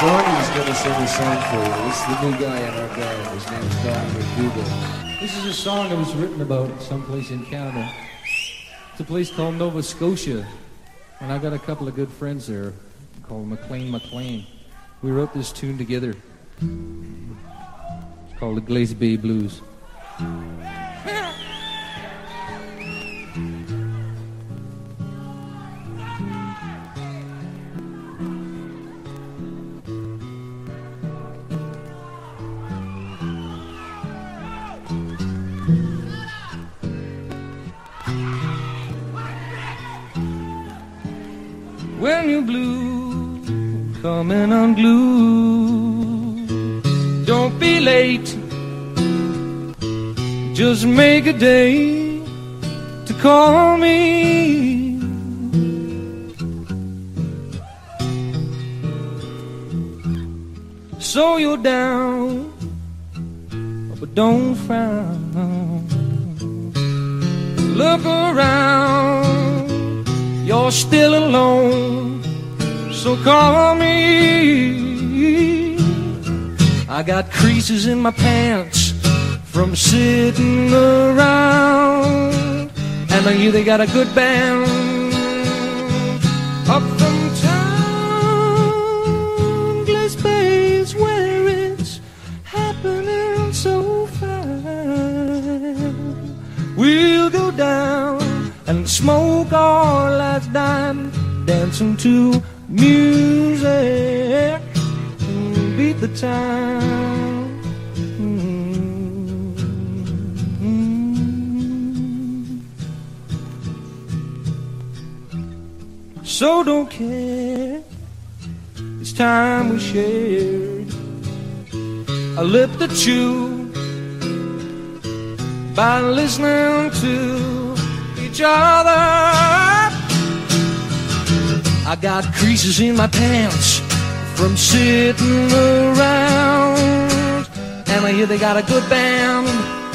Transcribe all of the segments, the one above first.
Donnie's gonna sing a song for you. This is the new guy in our band. His name's Donnie McDougal. This is a song that was written about someplace in Canada. It's a place called Nova Scotia. And I got a couple of good friends there called McLean. We wrote this tune together. It's called the Glaze Bay Blues. When you're blue, coming unglued, don't be late, just make a day to call me. So you're down, but don't frown. Look around, you're still alone, so call me. I got creases in my pants from sitting around, and I hear they got a good band up from town. Glaze Bay's where it's happening so fine. We'll go down and smoke our last dime, dancing to music, beat the time. So don't care, it's time we shared a lip to chew by listening to each other. I got creases in my pants from sitting around, and I hear they got a good band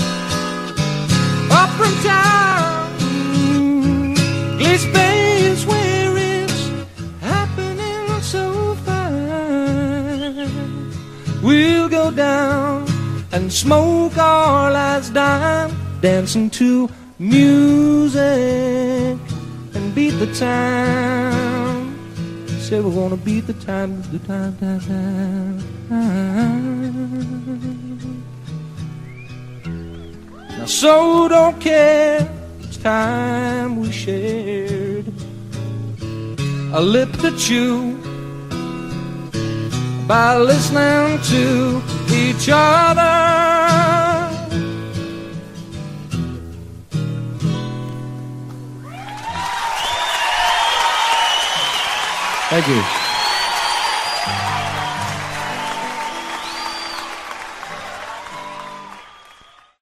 up from town. Glaze Bay is where it's happening so fine. We'll go down and smoke our last dime, dancing to music and beat the time. Say we're gonna beat the time, the time. Now so don't care, it's time we shared a lip to chew by listening to each other. Thank you.